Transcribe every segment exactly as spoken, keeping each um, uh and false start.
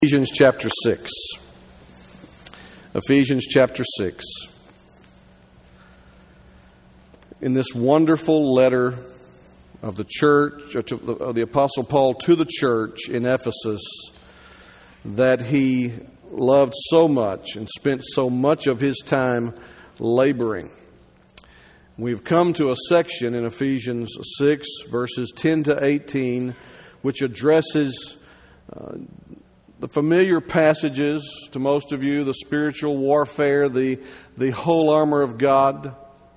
Ephesians chapter six. Ephesians chapter six. In this wonderful letter of the church, or to, of the Apostle Paul to the church in Ephesus that he loved so much and spent so much of his time laboring. We've come to a section in Ephesians six, verses ten to eighteen, which addresses uh, the familiar passages to most of you, the spiritual warfare, the, the whole armor of God.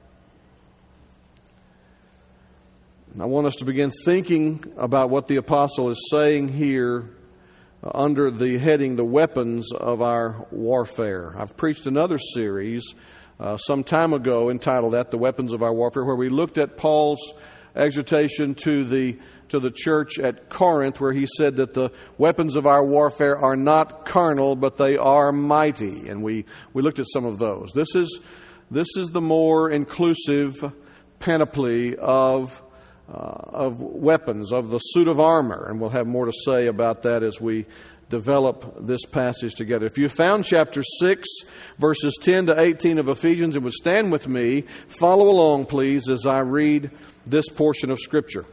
And I want us to begin thinking about what the apostle is saying here uh, under the heading, the weapons of our warfare. I've preached another series uh, some time ago entitled that, The Weapons of Our Warfare, where we looked at Paul's exhortation to the to the church at Corinth, where he said that the weapons of our warfare are not carnal, but they are mighty. And we, we looked at some of those. This is this is the more inclusive panoply of uh, of weapons, of the suit of armor. And we'll have more to say about that as we develop this passage together. If you found chapter six, verses ten to eighteen of Ephesians, and would stand with me, follow along, please, as I read this portion of Scripture.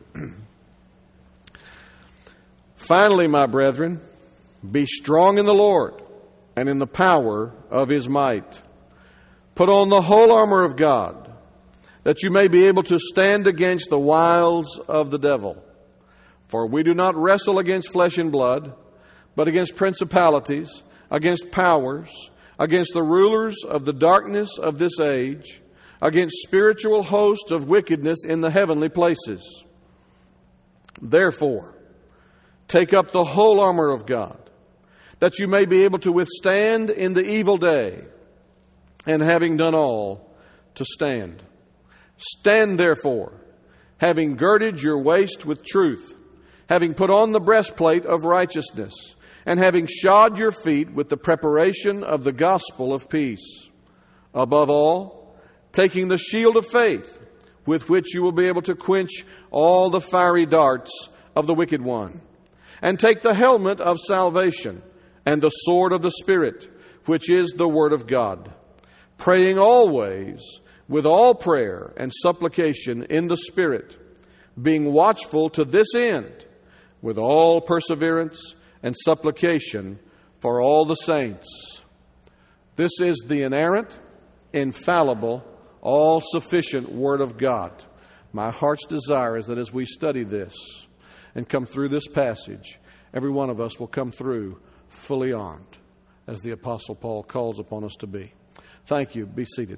Finally, my brethren, be strong in the Lord and in the power of His might. Put on the whole armor of God, that you may be able to stand against the wiles of the devil. For we do not wrestle against flesh and blood, but against principalities, against powers, against the rulers of the darkness of this age, against spiritual hosts of wickedness in the heavenly places. Therefore, take up the whole armor of God, that you may be able to withstand in the evil day, and having done all, to stand. Stand therefore, having girded your waist with truth, having put on the breastplate of righteousness, and having shod your feet with the preparation of the gospel of peace. Above all, taking the shield of faith, with which you will be able to quench all the fiery darts of the wicked one. And take the helmet of salvation and the sword of the Spirit, which is the Word of God, praying always with all prayer and supplication in the Spirit, being watchful to this end, with all perseverance and supplication for all the saints. This is the inerrant, infallible, all-sufficient Word of God. My heart's desire is that as we study this and come through this passage, every one of us will come through fully armed, as the Apostle Paul calls upon us to be. Thank you. Be seated.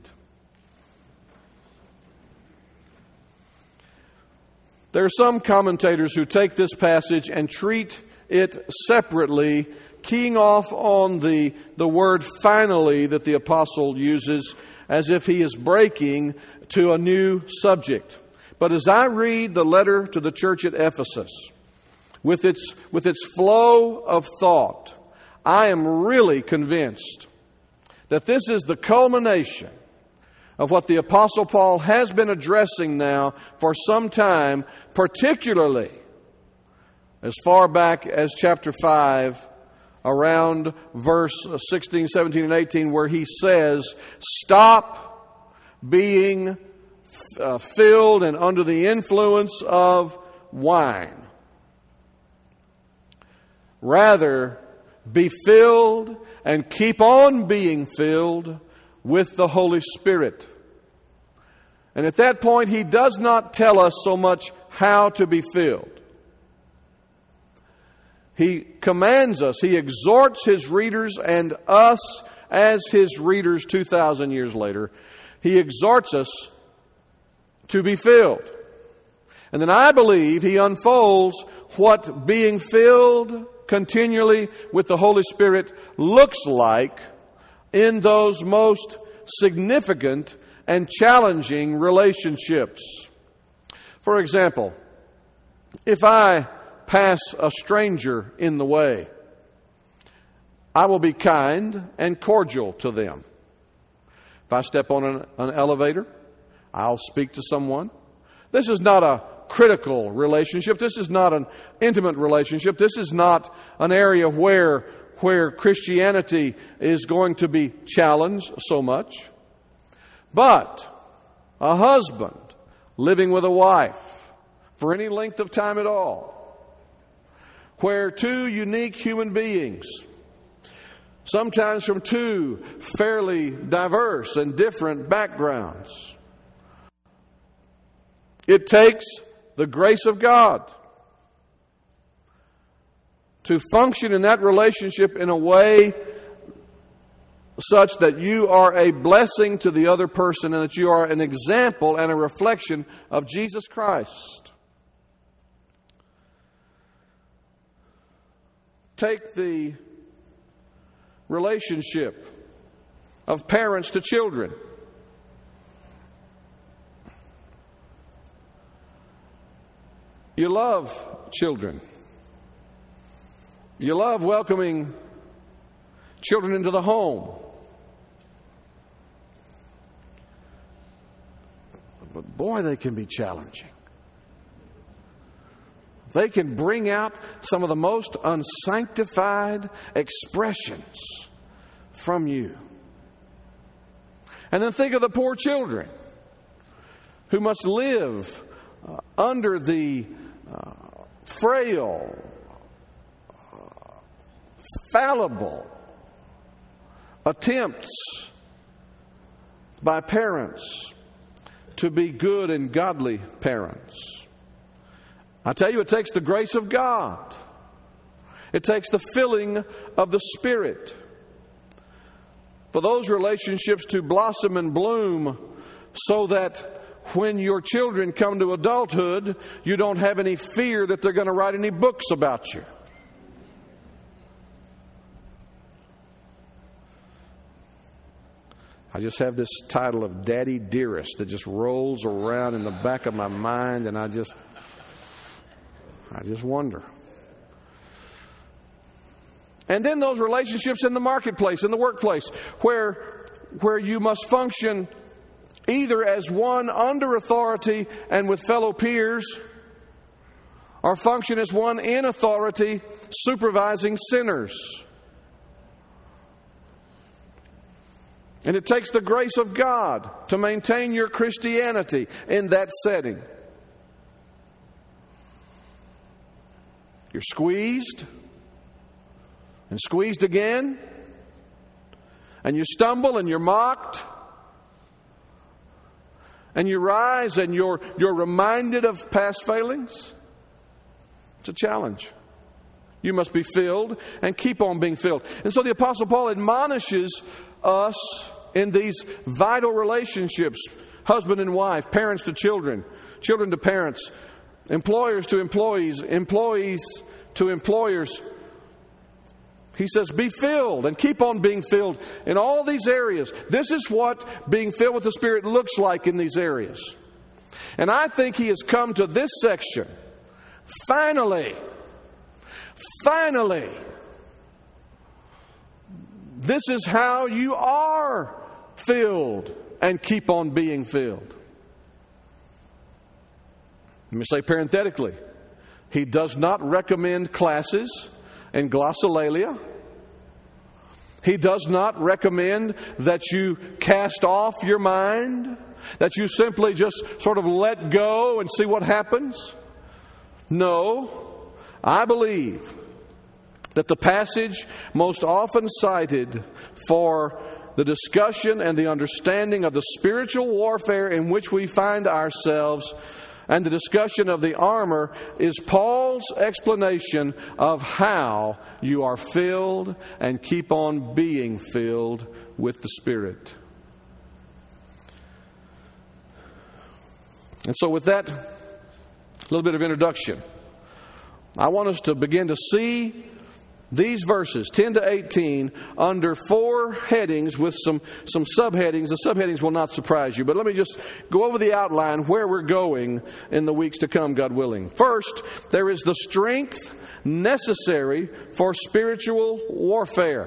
There are some commentators who take this passage and treat it separately, keying off on the, the word finally that the apostle uses as if he is breaking to a new subject. But as I read the letter to the church at Ephesus, with its, with its flow of thought, I am really convinced that this is the culmination of what the Apostle Paul has been addressing now for some time, particularly as far back as chapter five, around verse sixteen, seventeen, and eighteen, where he says, stop being uh, filled and under the influence of wine. Rather, be filled and keep on being filled with the Holy Spirit. And at that point, he does not tell us so much how to be filled. He commands us, he exhorts his readers and us as his readers two thousand years later. He exhorts us to be filled. And then I believe he unfolds what being filled continually with the Holy Spirit looks like in those most significant and challenging relationships. For example, if I pass a stranger in the way, I will be kind and cordial to them. If I step on an, an elevator, I'll speak to someone. This is not a critical relationship. This is not an intimate relationship. This is not an area where where Christianity is going to be challenged so much. But a husband living with a wife for any length of time at all, where two unique human beings, sometimes from two fairly diverse and different backgrounds, it takes the grace of God to function in that relationship in a way such that you are a blessing to the other person and that you are an example and a reflection of Jesus Christ. Take the relationship of parents to children. You love children. You love welcoming children into the home. But boy, they can be challenging. They can bring out some of the most unsanctified expressions from you. And then think of the poor children who must live uh, under the uh, frail, uh, fallible attempts by parents to be good and godly parents. I tell you, it takes the grace of God. It takes the filling of the Spirit for those relationships to blossom and bloom so that when your children come to adulthood, you don't have any fear that they're going to write any books about you. I just have this title of Daddy Dearest that just rolls around in the back of my mind, and I just... I just wonder. And then those relationships in the marketplace, in the workplace, where, where you must function either as one under authority and with fellow peers, or function as one in authority supervising sinners. And it takes the grace of God to maintain your Christianity in that setting. You're squeezed and squeezed again, and you stumble and you're mocked, and you rise and you're, you're reminded of past failings. It's a challenge. You must be filled and keep on being filled. And so the Apostle Paul admonishes us in these vital relationships, husband and wife, parents to children, children to parents, employers to employees, employees to employers. He says, be filled and keep on being filled in all these areas. This is what being filled with the Spirit looks like in these areas. And I think he has come to this section. Finally, finally, this is how you are filled and keep on being filled. Let me say parenthetically, he does not recommend classes in glossolalia. He does not recommend that you cast off your mind, that you simply just sort of let go and see what happens. No, I believe that the passage most often cited for the discussion and the understanding of the spiritual warfare in which we find ourselves and the discussion of the armor is Paul's explanation of how you are filled and keep on being filled with the Spirit. And so with that little bit of introduction, I want us to begin to see these verses, ten to eighteen, under four headings with some, some subheadings. The subheadings will not surprise you, but let me just go over the outline where we're going in the weeks to come, God willing. First, there is the strength necessary for spiritual warfare.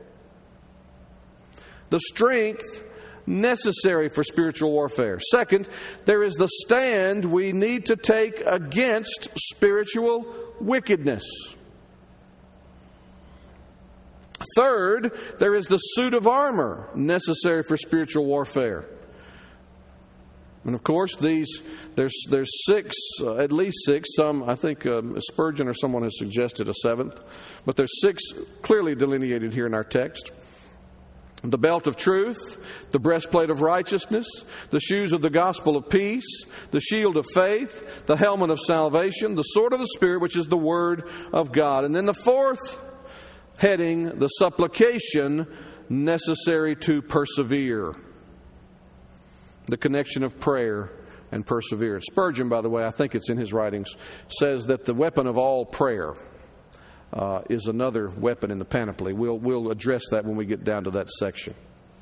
The strength necessary for spiritual warfare. Second, there is the stand we need to take against spiritual wickedness. Third, there is the suit of armor necessary for spiritual warfare. And of course, these there's there's six, uh, at least six. Some, I think, um, Spurgeon or someone has suggested a seventh, but there's six clearly delineated here in our text: the belt of truth, the breastplate of righteousness, the shoes of the gospel of peace, the shield of faith, the helmet of salvation, the sword of the Spirit, which is the word of God, and then the fourth heading, the supplication necessary to persevere. The connection of prayer and perseverance. Spurgeon, by the way, I think it's in his writings, says that the weapon of all prayer uh, is another weapon in the panoply. We'll, we'll address that when we get down to that section.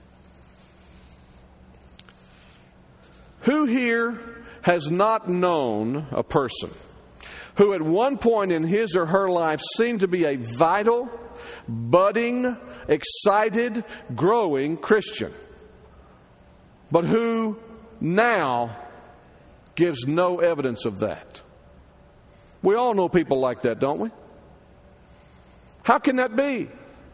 Who here has not known a person who at one point in his or her life seemed to be a vital, budding, excited, growing Christian, but who now gives no evidence of that? We all know people like that, don't we? How can that be?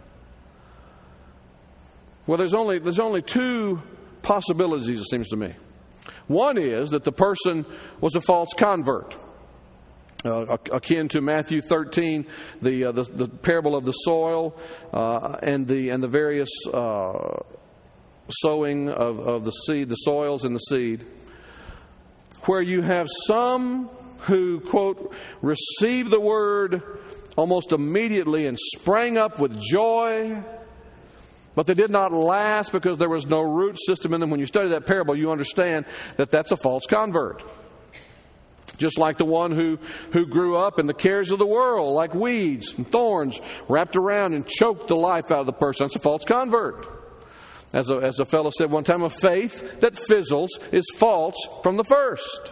Well, there's only there's only two possibilities, it seems to me. One is that the person was a false convert, uh, akin to Matthew thirteen, the, uh, the the parable of the soil, uh, and the and the various Uh, sowing of, of the seed, the soils and the seed, where you have some who, quote, received the word almost immediately and sprang up with joy, but they did not last because there was no root system in them. When you study that parable, you understand that that's a false convert. Just like the one who, who grew up in the cares of the world, like weeds and thorns wrapped around and choked the life out of the person. That's a false convert. As a, as a fellow said one time, a faith that fizzles is false from the first.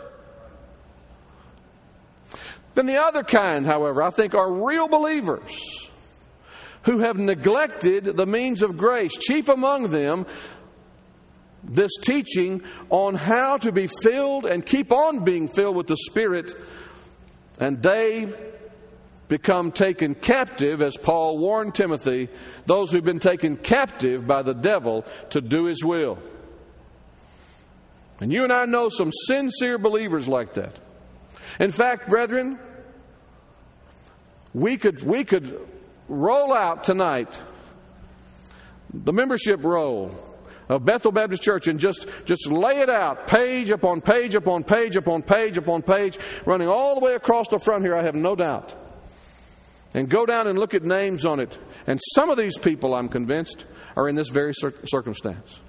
Then the other kind, however, I think are real believers who have neglected the means of grace. Chief among them, this teaching on how to be filled and keep on being filled with the Spirit. And they become taken captive, as Paul warned Timothy, those who've been taken captive by the devil to do his will. And you and I know some sincere believers like that. In fact, brethren, we could we could roll out tonight the membership roll of Bethel Baptist Church and just, just lay it out, page upon page upon page upon page upon page, running all the way across the front here, I have no doubt. And go down and look at names on it. And some of these people, I'm convinced, are in this very cir- circumstance.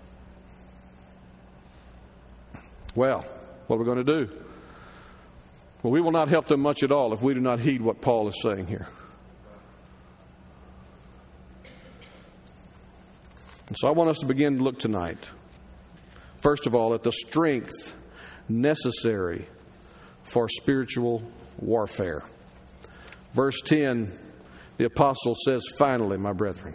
Well, what are we going to do? Well, we will not help them much at all if we do not heed what Paul is saying here. And so I want us to begin to look tonight, first of all, at the strength necessary for spiritual warfare. Verse ten, the apostle says, finally, my brethren,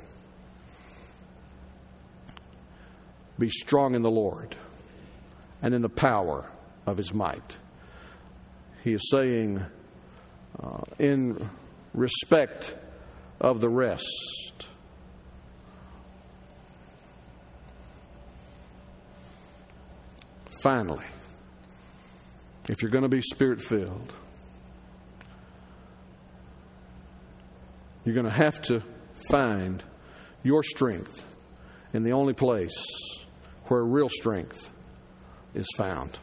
be strong in the Lord and in the power of his might. He is saying, uh, in respect of the rest, finally, if you're going to be Spirit-filled, you're going to have to find your strength in the only place where real strength is found.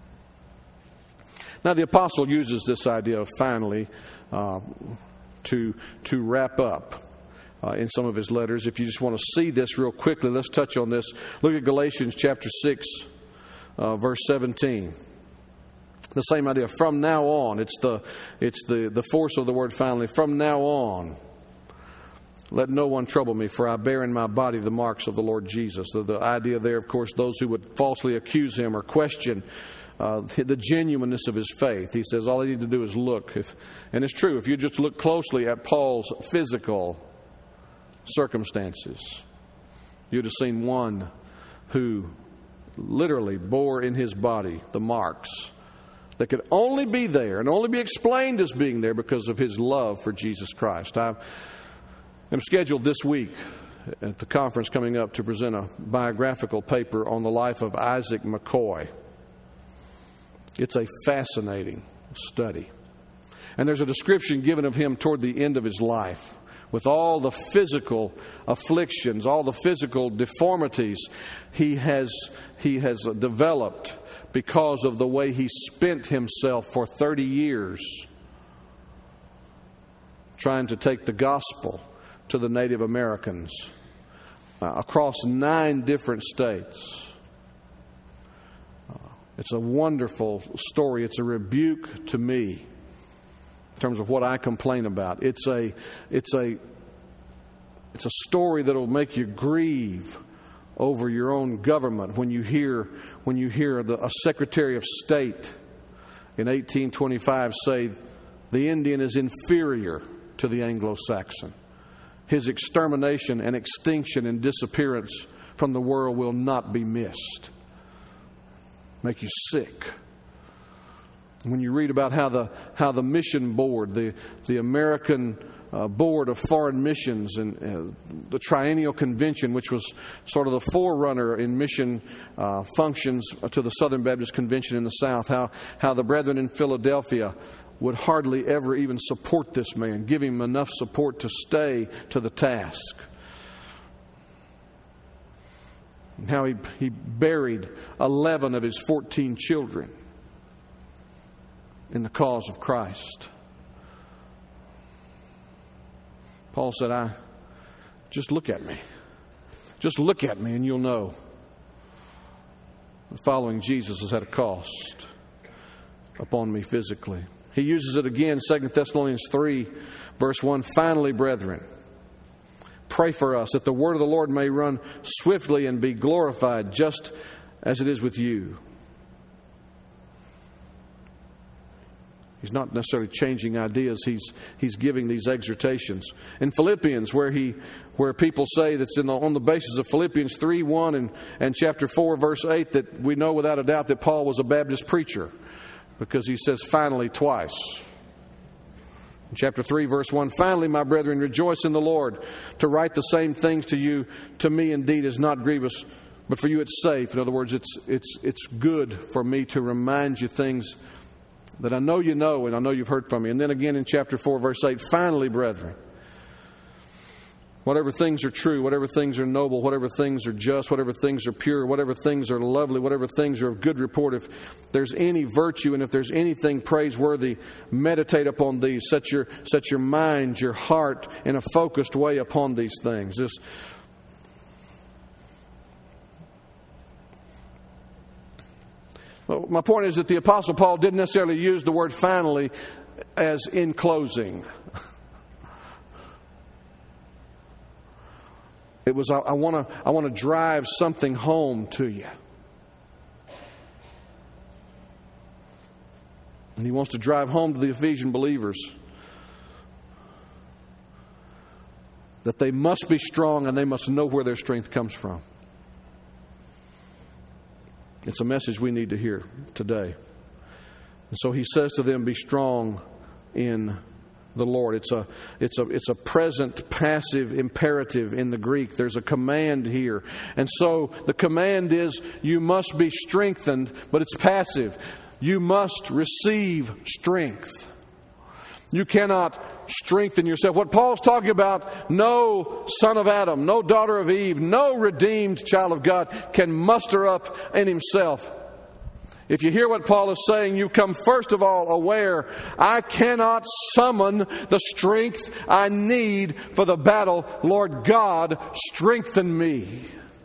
Now, the apostle uses this idea of finally uh, to, to wrap up uh, in some of his letters. If you just want to see this real quickly, let's touch on this. Look at Galatians chapter six, uh, verse seventeen. The same idea. From now on. It's the, it's the, the force of the word finally. From now on, let no one trouble me, for I bear in my body the marks of the Lord Jesus. The, the idea there, of course, those who would falsely accuse him or question uh, the genuineness of his faith. He says all they need to do is look. If, and it's true, if you just look closely at Paul's physical circumstances, you'd have seen one who literally bore in his body the marks that could only be there and only be explained as being there because of his love for Jesus Christ. I I'm scheduled this week at the conference coming up to present a biographical paper on the life of Isaac McCoy. It's a fascinating study. And there's a description given of him toward the end of his life, with all the physical afflictions, all the physical deformities he has, he has developed because of the way he spent himself for thirty years trying to take the gospel to the Native Americans uh, across nine different states. Uh, it's a wonderful story. It's a rebuke to me in terms of what I complain about. It's a, it's a, it's a story that will make you grieve over your own government when you hear, when you hear the, a Secretary of State in eighteen twenty-five say the Indian is inferior to the Anglo-Saxon. His extermination and extinction and disappearance from the world will not be missed. Make you sick. When you read about how the how the mission board, the the American uh, Board of Foreign Missions, and uh, the Triennial Convention, which was sort of the forerunner in mission uh, functions to the Southern Baptist Convention in the South, how how the brethren in Philadelphia would hardly ever even support this man, give him enough support to stay to the task. And how he, he buried eleven of his fourteen children in the cause of Christ. Paul said, I just look at me. Just look at me and you'll know that following Jesus has had a cost upon me physically. He uses it again, Second Thessalonians three, verse one. Finally, brethren, pray for us that the word of the Lord may run swiftly and be glorified, just as it is with you. He's not necessarily changing ideas. He's he's giving these exhortations. In Philippians, where he where people say that's in the, on the basis of Philippians three one and, and chapter four, verse eight, that we know without a doubt that Paul was a Baptist preacher, because he says finally twice. In chapter three, verse one, finally, my brethren, rejoice in the Lord. To write the same things to you, to me indeed is not grievous, but for you it's safe. In other words, it's it's it's good for me to remind you things that I know you know and I know you've heard from me. And then again in chapter four, verse eight, finally, brethren, whatever things are true, whatever things are noble, whatever things are just, whatever things are pure, whatever things are lovely, whatever things are of good report, if there's any virtue and if there's anything praiseworthy, meditate upon these. Set your set your mind, your heart in a focused way upon these things. This Well, my point is that the Apostle Paul didn't necessarily use the word finally as in closing. It was, I want to I want to drive something home to you. And he wants to drive home to the Ephesian believers that they must be strong and they must know where their strength comes from. It's a message we need to hear today. And so he says to them, be strong in the Lord. It's a it's a it's a present passive imperative in the Greek. There's a command here. And so the command is you must be strengthened, but it's passive. You must receive strength. You cannot strengthen yourself. What Paul's talking about, no son of Adam, no daughter of Eve, no redeemed child of God can muster up in himself. If you hear what Paul is saying, you come first of all aware, I cannot summon the strength I need for the battle. Lord God, strengthen me.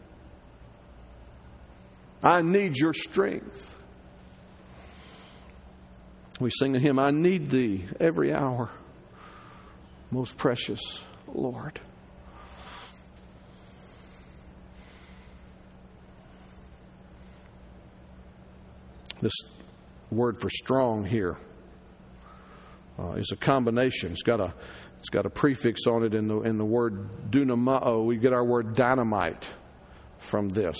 I need your strength. We sing a hymn, I need thee every hour, most precious Lord. This word for strong here uh, is a combination. It's got a it's got a prefix on it in the in the word dunamao. We get our word dynamite from this.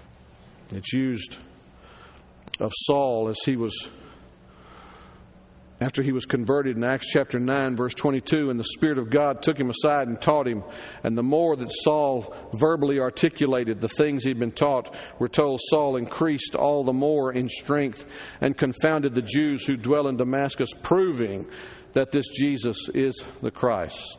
It's used of Saul as he was after he was converted in Acts chapter nine, verse twenty-two, and the Spirit of God took him aside and taught him. And the more that Saul verbally articulated the things he'd been taught, we're told Saul increased all the more in strength and confounded the Jews who dwell in Damascus, proving that this Jesus is the Christ.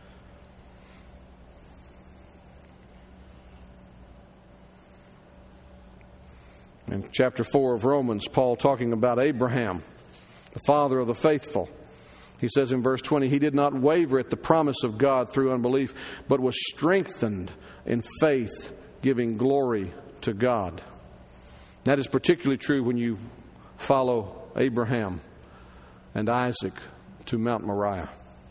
In chapter four of Romans, Paul talking about Abraham, the father of the faithful. He says in verse twenty, he did not waver at the promise of God through unbelief, but was strengthened in faith, giving glory to God. That is particularly true when you follow Abraham and Isaac to Mount Moriah,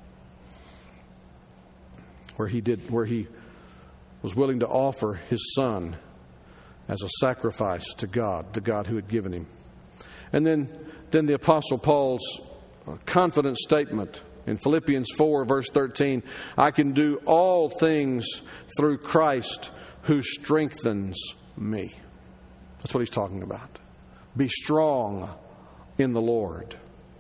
where he did, where he was willing to offer his son as a sacrifice to God, the God who had given him. And then, then the Apostle Paul's confident statement in Philippians four, verse thirteen, I can do all things through Christ who strengthens me. That's what he's talking about. Be strong in the Lord.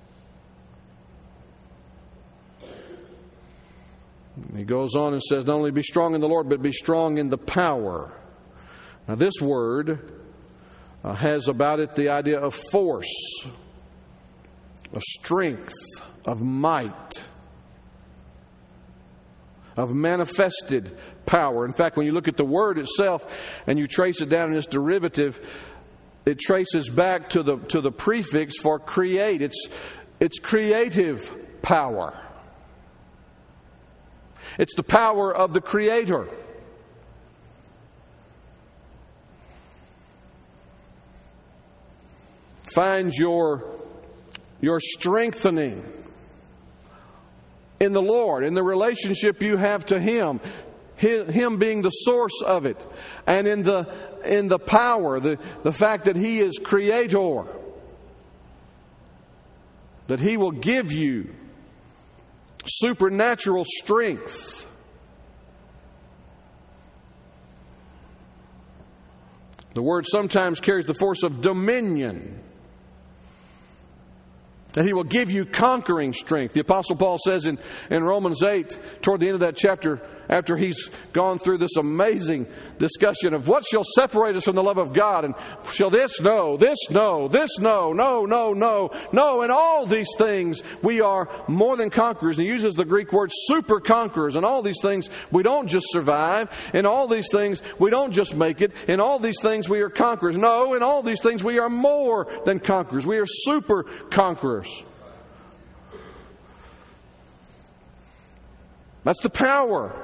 He goes on and says, not only be strong in the Lord, but be strong in the power. Now this word uh, has about it the idea of force, of strength, of might, of manifested power. In fact, when you look at the word itself and you trace it down in its derivative, it traces back to the to the prefix for create. It's it's creative power. It's the power of the Creator. Find your, your strengthening in the Lord, in the relationship you have to Him, Him being the source of it, and in the in the power, the, the fact that He is Creator, that He will give you supernatural strength. The word sometimes carries the force of dominion. That He will give you conquering strength. The Apostle Paul says in, in Romans eight, toward the end of that chapter, after he's gone through this amazing discussion of what shall separate us from the love of God, and shall this no, this no, this no, no, no, no, no, and all these things we are more than conquerors. And he uses the Greek word super conquerors. And all these things we don't just survive. In all these things we don't just make it. In all these things we are conquerors. No, in all these things we are more than conquerors. We are super conquerors. That's the power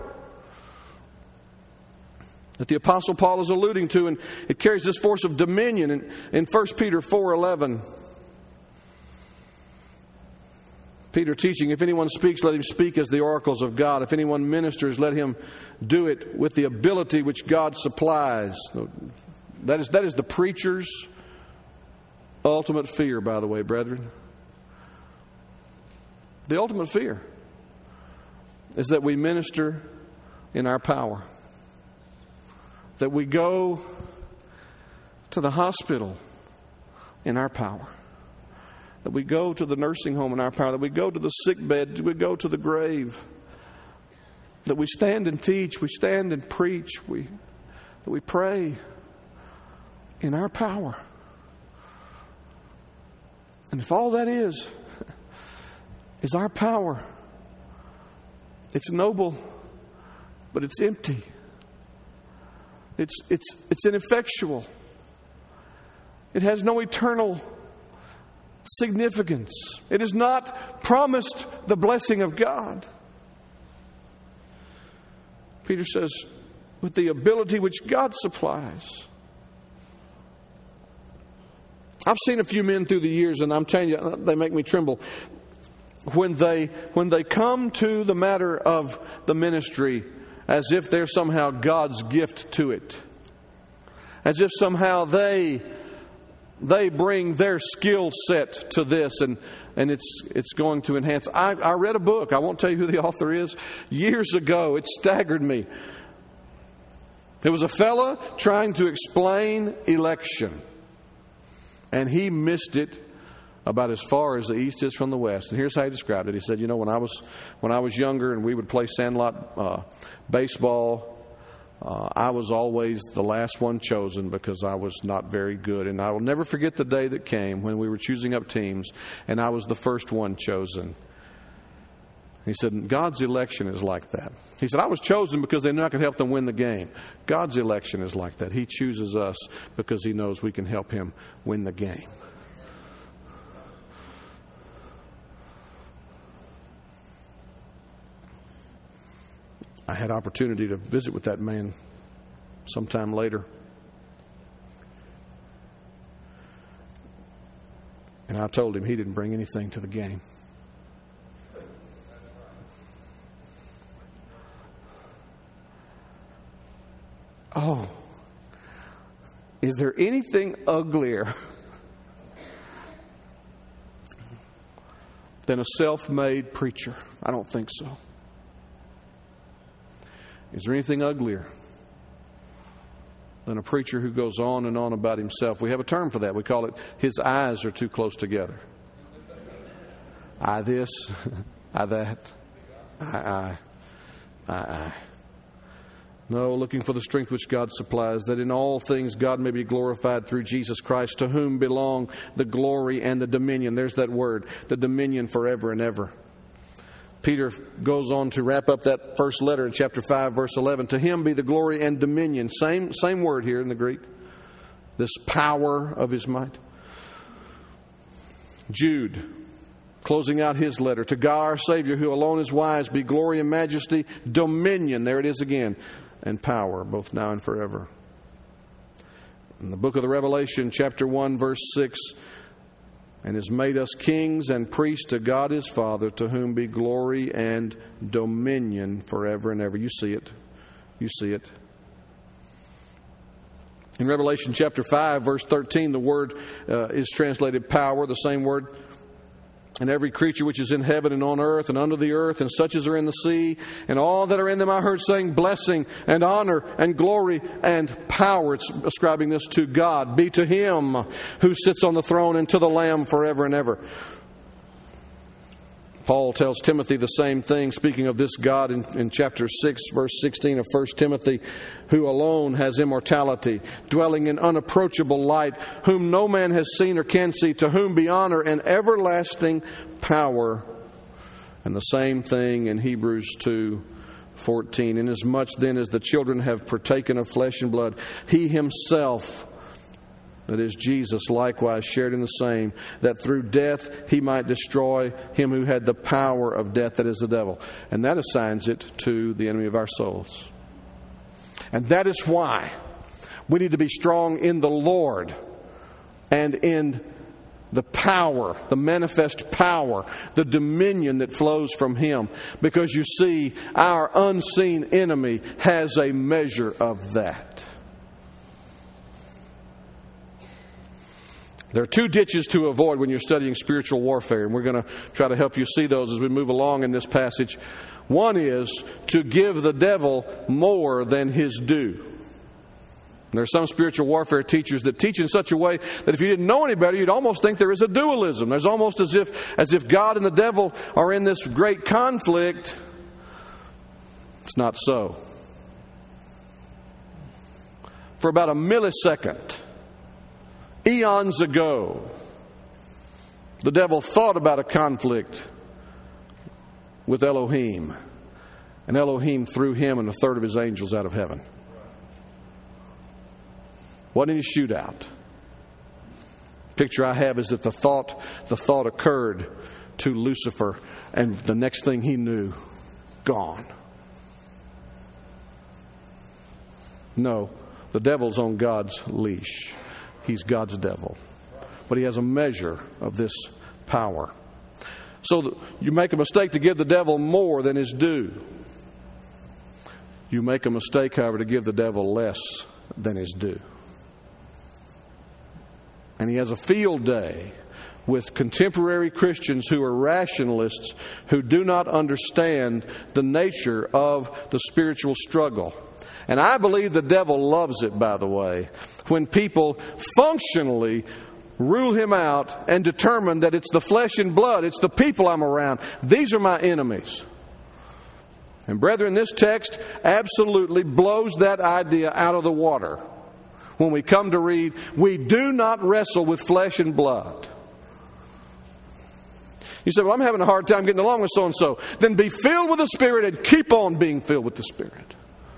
that the Apostle Paul is alluding to, and it carries this force of dominion. In, in First Peter four eleven, Peter teaching, if anyone speaks, let him speak as the oracles of God. If anyone ministers, let him do it with the ability which God supplies. That is, that is the preacher's ultimate fear, by the way, brethren. The ultimate fear is that we minister in our power. That we go to the hospital in our power. That we go to the nursing home in our power. That we go to the sick bed. We go to the grave. That we stand and teach. We stand and preach. We, that we pray in our power. And if all that is, is our power, it's noble, but it's empty. It's it's it's ineffectual. It has no eternal significance. It has not promised the blessing of God. Peter says, with the ability which God supplies. I've seen a few men through the years, and I'm telling you, they make me tremble. When they when they come to the matter of the ministry as if they're somehow God's gift to it. As if somehow they they bring their skill set to this and, and it's it's going to enhance. I, I read a book, I won't tell you who the author is, years ago. It staggered me. There was a fella trying to explain election. And he missed it about as far as the east is from the west. And here's how he described it. He said, you know, when I was when I was younger and we would play sandlot uh, baseball, uh, I was always the last one chosen because I was not very good. And I will never forget the day that came when we were choosing up teams and I was the first one chosen. He said, God's election is like that. He said, I was chosen because they knew I could help them win the game. God's election is like that. He chooses us because He knows we can help Him win the game. I had opportunity to visit with that man sometime later. And I told him he didn't bring anything to the game. Oh, is there anything uglier than a self-made preacher? I don't think so. Is there anything uglier than a preacher who goes on and on about himself? We have a term for that. We call it, his eyes are too close together. I this, I that, I, I, I, I. No, looking for the strength which God supplies, that in all things God may be glorified through Jesus Christ, to whom belong the glory and the dominion. There's that word, the dominion forever and ever. Peter goes on to wrap up that first letter in chapter five, verse eleven. To Him be the glory and dominion. Same, same word here in the Greek. This power of His might. Jude, closing out his letter. To God our Savior, who alone is wise, be glory and majesty, dominion. There it is again. And power, both now and forever. In the book of the Revelation, chapter one, verse six. And has made us kings and priests to God His Father, to whom be glory and dominion forever and ever. You see it. You see it. In Revelation chapter five, verse thirteen, the word uh, is translated power, the same word. And every creature which is in heaven and on earth and under the earth, and such as are in the sea, and all that are in them, I heard saying, blessing and honor and glory and power. It's ascribing this to God. Be to Him who sits on the throne and to the Lamb forever and ever. Paul tells Timothy the same thing, speaking of this God in, in chapter six, verse sixteen of First Timothy, who alone has immortality, dwelling in unapproachable light, whom no man has seen or can see, to whom be honor and everlasting power. And the same thing in Hebrews two fourteen. Inasmuch then as the children have partaken of flesh and blood, He Himself, that is, Jesus, likewise shared in the same, that through death He might destroy him who had the power of death, that is the devil. And that assigns it to the enemy of our souls. And that is why we need to be strong in the Lord and in the power, the manifest power, the dominion that flows from Him. Because you see, our unseen enemy has a measure of that. There are two ditches to avoid when you're studying spiritual warfare, and we're going to try to help you see those as we move along in this passage. One is to give the devil more than his due. There are some spiritual warfare teachers that teach in such a way that if you didn't know any better, you'd almost think there is a dualism. There's almost as if as if God and the devil are in this great conflict. It's not so. For about a millisecond, eons ago, the devil thought about a conflict with Elohim. And Elohim threw him and a third of his angels out of heaven. Wasn't any shootout. Picture I have is that the thought, the thought occurred to Lucifer, and the next thing he knew, gone. No, the devil's on God's leash. He's God's devil. But he has a measure of this power. So you make a mistake to give the devil more than his due. You make a mistake, however, to give the devil less than his due. And he has a field day with contemporary Christians who are rationalists, who do not understand the nature of the spiritual struggle. And I believe the devil loves it, by the way, when people functionally rule him out, and determine that it's the flesh and blood, it's the people I'm around. These are my enemies. And brethren, this text absolutely blows that idea out of the water. When we come to read, we do not wrestle with flesh and blood. You say, well, I'm having a hard time getting along with so-and-so. Then be filled with the Spirit and keep on being filled with the Spirit.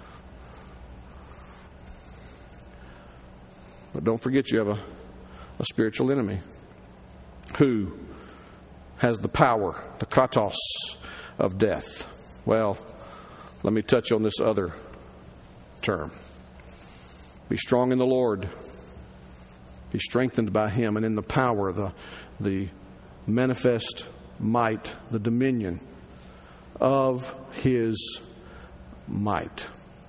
But don't forget you have a, a spiritual enemy who has the power, the kratos of death. Well, let me touch on this other term. Be strong in the Lord. Be strengthened by Him and in the power, the, the manifest might, the dominion of His might.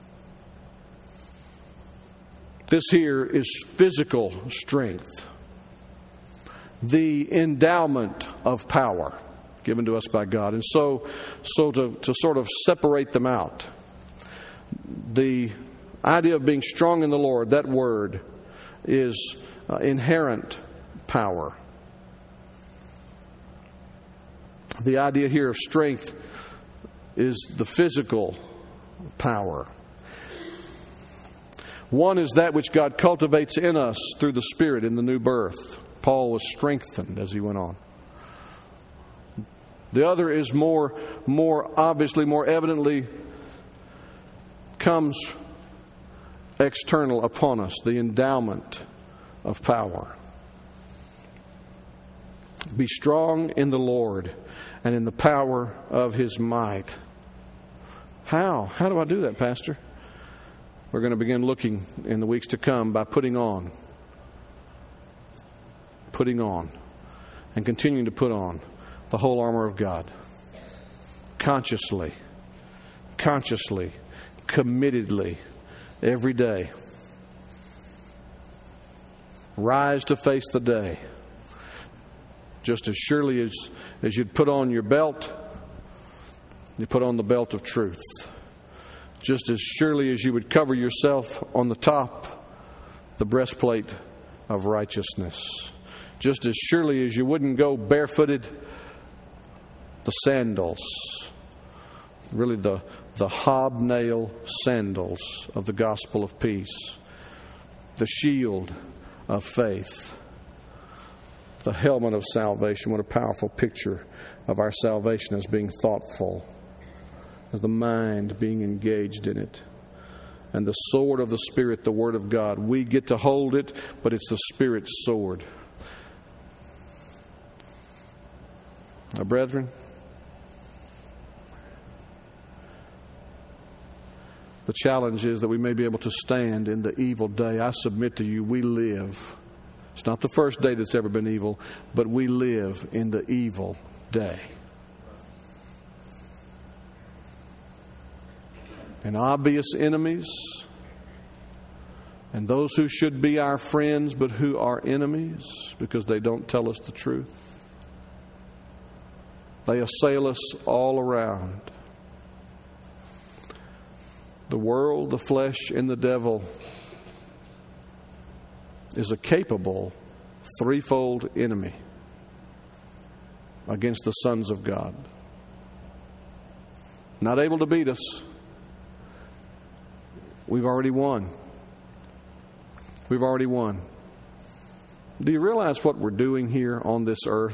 This here is physical strength, the endowment of power given to us by God. And so, so to, to sort of separate them out, the idea of being strong in the Lord, that word is uh, inherent power. The idea here of strength is the physical power. One is that which God cultivates in us through the Spirit in the new birth. Paul was strengthened as he went on. The other is more, more obviously, more evidently comes external upon us, the endowment of power. Be strong in the Lord and in the power of His might. How? How do I do that, Pastor? We're going to begin looking in the weeks to come by putting on, putting on, and continuing to put on the whole armor of God. Consciously, consciously, committedly, every day. Rise to face the day. Just as surely as, as you'd put on your belt, you put on the belt of truth. Just as surely as you would cover yourself on the top, the breastplate of righteousness. Just as surely as you wouldn't go barefooted, the sandals, really the, the hobnail sandals of the gospel of peace, the shield of faith, the helmet of salvation. What a powerful picture of our salvation as being thoughtful, as the mind being engaged in it. And the sword of the Spirit, the Word of God. We get to hold it, but it's the Spirit's sword. Now, brethren, the challenge is that we may be able to stand in the evil day. I submit to you, we live. It's not the first day that's ever been evil, but we live in the evil day. And obvious enemies, and those who should be our friends but who are enemies because they don't tell us the truth. They assail us all around. The world, the flesh, and the devil is a capable threefold enemy against the sons of God. Not able to beat us. We've already won. We've already won. Do you realize what we're doing here on this earth?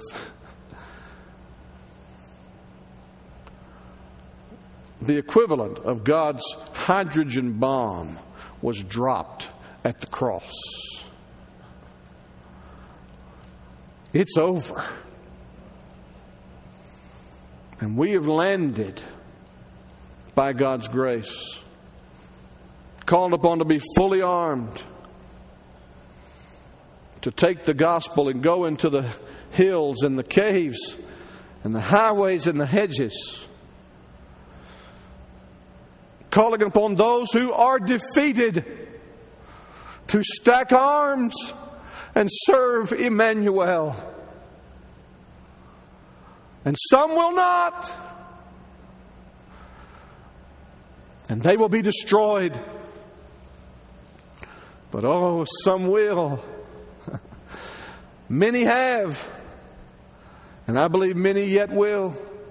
The equivalent of God's hydrogen bomb was dropped at the cross. It's over. And we have landed by God's grace, called upon to be fully armed, to take the gospel and go into the hills and the caves and the highways and the hedges, calling upon those who are defeated to stack arms and serve Emmanuel. And some will not. And they will be destroyed. But oh, some will. Many have. And I believe many yet will.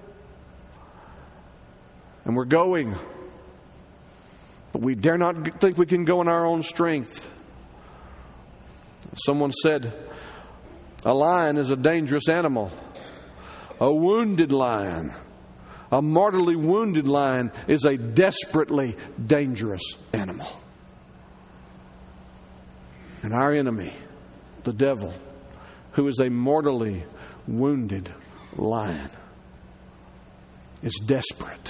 And we're going. But we dare not think we can go in our own strength. Someone said, a lion is a dangerous animal. A wounded lion, a mortally wounded lion, is a desperately dangerous animal. And our enemy, the devil, who is a mortally wounded lion, is desperate.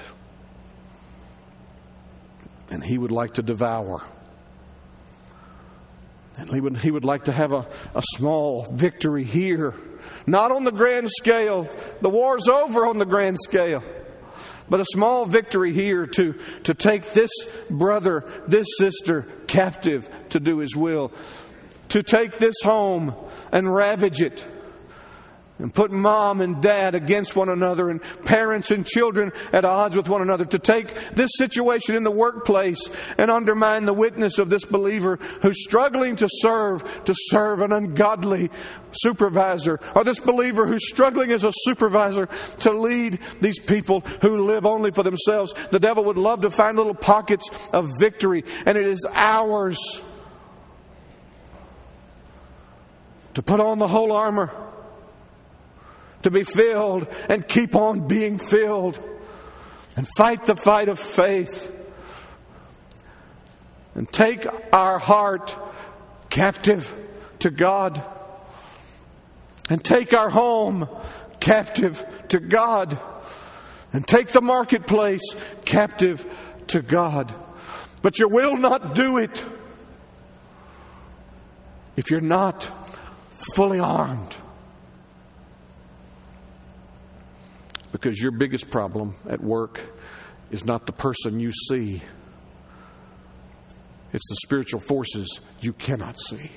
And he would like to devour. And he would, he would like to have a, a small victory here. Not on the grand scale. The war's over on the grand scale. But a small victory here to, to take this brother, this sister captive to do his will. To take this home and ravage it. And put mom and dad against one another, and parents and children at odds with one another. To take this situation in the workplace and undermine the witness of this believer who's struggling to serve, to serve an ungodly supervisor. Or this believer who's struggling as a supervisor to lead these people who live only for themselves. The devil would love to find little pockets of victory, and it is ours to put on the whole armor. To be filled and keep on being filled. And fight the fight of faith. And take our heart captive to God. And take our home captive to God. And take the marketplace captive to God. But you will not do it if you're not fully armed. Because your biggest problem at work is not the person you see. It's the spiritual forces you cannot see.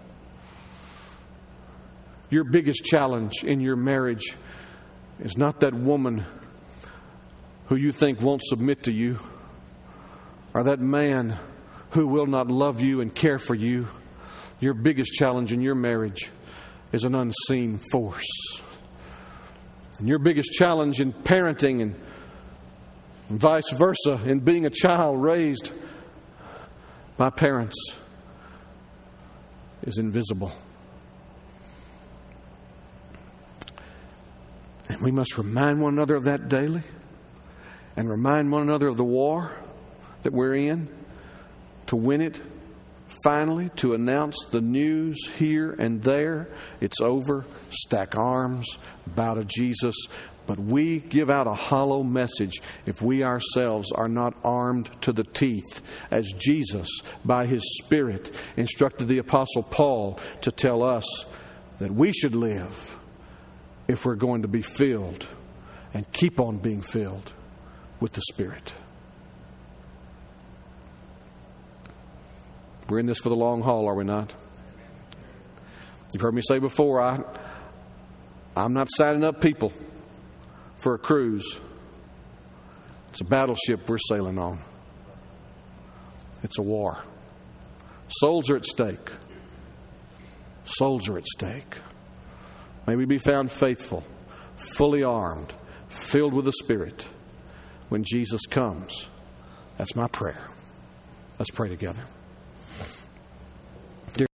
Your biggest challenge in your marriage is not that woman who you think won't submit to you, or that man who will not love you and care for you. Your biggest challenge in your marriage is an unseen force. And your biggest challenge in parenting and vice versa, in being a child raised by parents, is invisible. And we must remind one another of that daily, and remind one another of the war that we're in, to win it. Finally, to announce the news here and there. It's over. Stack arms. Bow to Jesus. But we give out a hollow message if we ourselves are not armed to the teeth, as Jesus, by His Spirit, instructed the Apostle Paul to tell us that we should live if we're going to be filled and keep on being filled with the Spirit. We're in this for the long haul, are we not? You've heard me say before, I, I'm not signing up people for a cruise. It's a battleship we're sailing on. It's a war. Souls are at stake. Souls are at stake. May we be found faithful, fully armed, filled with the Spirit when Jesus comes. That's my prayer. Let's pray together.